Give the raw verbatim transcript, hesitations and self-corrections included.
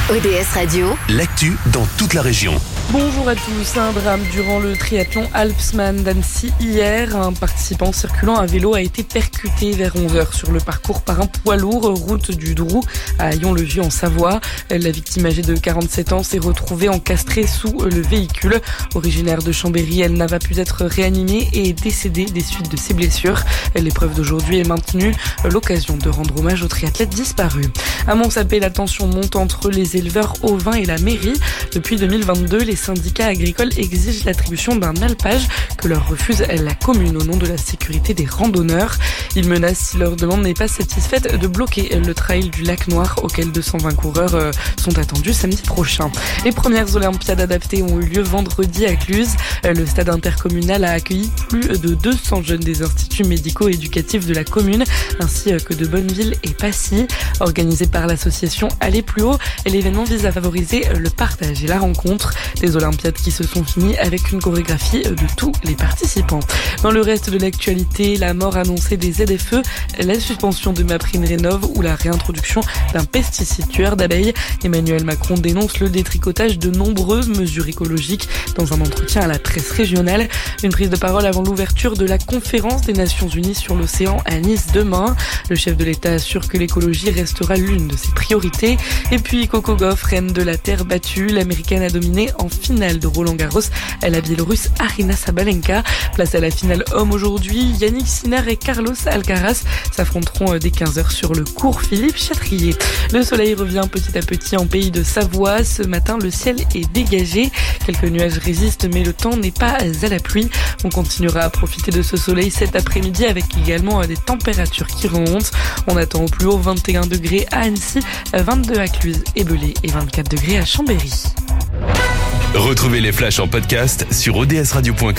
O D S Radio, l'actu dans toute la région. Bonjour à tous. Un drame durant le triathlon Alpsman d'Annecy hier. Un participant circulant à vélo a été percuté vers onze heures sur le parcours par un poids lourd, route du Dourou à Aillon-le-Vieux en Savoie. La victime âgée de quarante-sept ans s'est retrouvée encastrée sous le véhicule. Originaire de Chambéry, elle n'a pas pu être réanimée et est décédée des suites de ses blessures. L'épreuve d'aujourd'hui est maintenue, l'occasion de rendre hommage aux triathlètes disparus. À Montsapé, la tension monte entre les éleveurs ovins et la mairie. Depuis deux mille vingt-deux, les syndicats agricoles exigent l'attribution d'un alpage que leur refuse la commune au nom de la sécurité des randonneurs. Ils menacent, si leur demande n'est pas satisfaite, de bloquer le trail du Lac Noir auquel deux cent vingt coureurs sont attendus samedi prochain. Les premières Olympiades adaptées ont eu lieu vendredi à Cluse. Le stade intercommunal a accueilli plus de deux cents jeunes des instituts médico-éducatifs de la commune ainsi que de Bonneville et Passy. Organisé par l'association Aller Plus Haut, l'événement vise à favoriser le partage et la rencontre. Des Olympiades qui se sont finies avec une chorégraphie de tous les participants. Dans le reste de l'actualité, la mort annoncée des Z F E, la suspension de MaPrimeRénov' ou la réintroduction d'un pesticide tueur d'abeilles. Emmanuel Macron dénonce le détricotage de nombreuses mesures écologiques dans un entretien à la presse régionale. Une prise de parole avant l'ouverture de la conférence des Nations Unies sur l'océan à Nice demain. Le chef de l'État assure que l'écologie restera l'une de ses priorités. Et puis Coco Gauff, reine de la terre battue, l'américaine a dominé en finale de Roland Garros la biélorusse Aryna Sabalenka. Place à la finale homme aujourd'hui, Yannick Sinner et Carlos Alcaraz s'affronteront dès quinze heures sur le cours Philippe Chatrier. Le soleil revient petit à petit en pays de Savoie. Ce matin, le ciel est dégagé. Quelques nuages résistent, mais le temps n'est pas à la pluie. On continuera à profiter de ce soleil cet après-midi avec également des températures qui remontent. On attend au plus haut vingt et un degrés à Annecy, vingt-deux à Cluse et Belay et vingt-quatre degrés à Chambéry. Retrouvez les flashs en podcast sur o d s radio point com.